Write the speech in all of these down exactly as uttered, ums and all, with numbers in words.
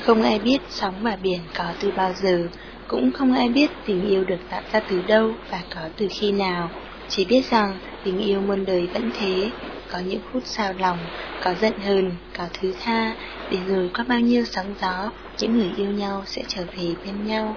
Không ai biết sóng và biển có từ bao giờ, cũng không ai biết tình yêu được tạo ra từ đâu và có từ khi nào. Chỉ biết rằng tình yêu muôn đời vẫn thế, có những phút xao lòng, có giận hờn, có thứ tha, để rồi qua bao nhiêu sóng gió, những người yêu nhau sẽ trở về bên nhau.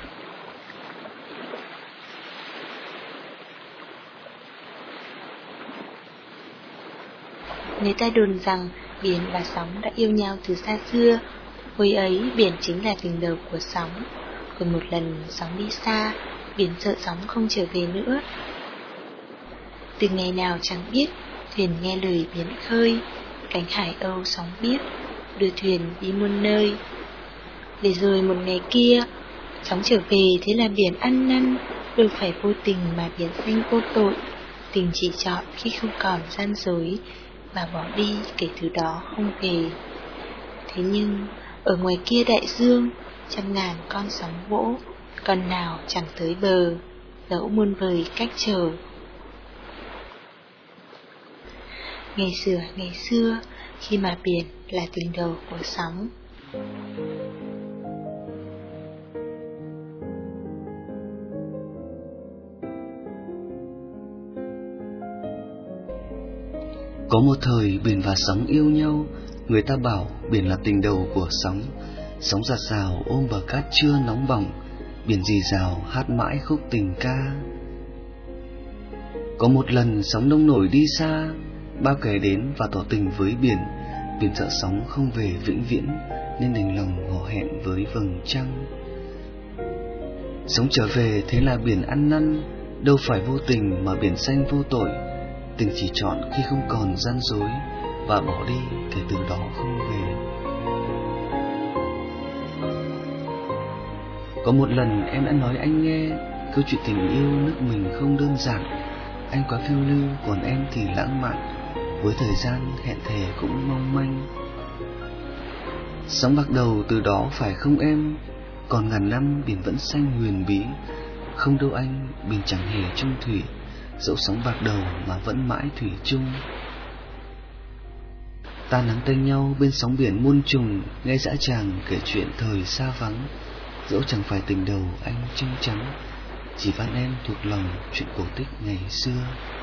Người ta đồn rằng biển và sóng đã yêu nhau từ xa xưa. Hồi ấy biển chính là tình đầu của sóng. Rồi một lần sóng đi xa, biển sợ sóng không trở về nữa. Từ ngày nào chẳng biết, thuyền nghe lời biển khơi, cánh hải âu sóng biết, đưa thuyền đi muôn nơi. Để rồi một ngày kia, sóng trở về thế là biển ăn năn, đâu phải vô tình mà biển xanh vô tội. Tình chỉ chọn khi không còn gian dối, và bỏ đi kể từ đó không về. Thế nhưng ở ngoài kia đại dương, trăm ngàn con sóng vỗ, con nào chẳng tới bờ, dẫu muôn vời cách chờ. Ngày xưa ngày xưa, khi mà biển là tình đầu của sóng. Có một thời biển và sóng yêu nhau, người ta bảo biển là tình đầu của sóng. Sóng giạt rào ôm bờ cát chưa nóng bỏng, biển rì rào hát mãi khúc tình ca. Có một lần sóng nông nổi đi xa, bao kẻ đến và tỏ tình với biển. Biển sợ sóng không về vĩnh viễn, nên đành lòng hò hẹn với vầng trăng. Sóng trở về thế là biển ăn năn, đâu phải vô tình mà biển xanh vô tội. Tình chỉ chọn khi không còn gian dối, và bỏ đi kể từ đó không về. Có một lần em đã nói anh nghe, câu chuyện tình yêu nước mình không đơn giản. Anh quá phiêu lưu, còn em thì lãng mạn, với thời gian hẹn thề cũng mong manh. Sóng bạc đầu từ đó phải không em? Còn ngàn năm biển vẫn xanh huyền bí. Không đâu anh, biển chẳng hề chung thủy, dẫu sóng bạc đầu mà vẫn mãi thủy chung. Ta nắm tay nhau bên sóng biển muôn trùng, nghe dã tràng kể chuyện thời xa vắng. Dẫu chẳng phải tình đầu anh chân chắn, chỉ van em thuộc lòng chuyện cổ tích ngày xưa.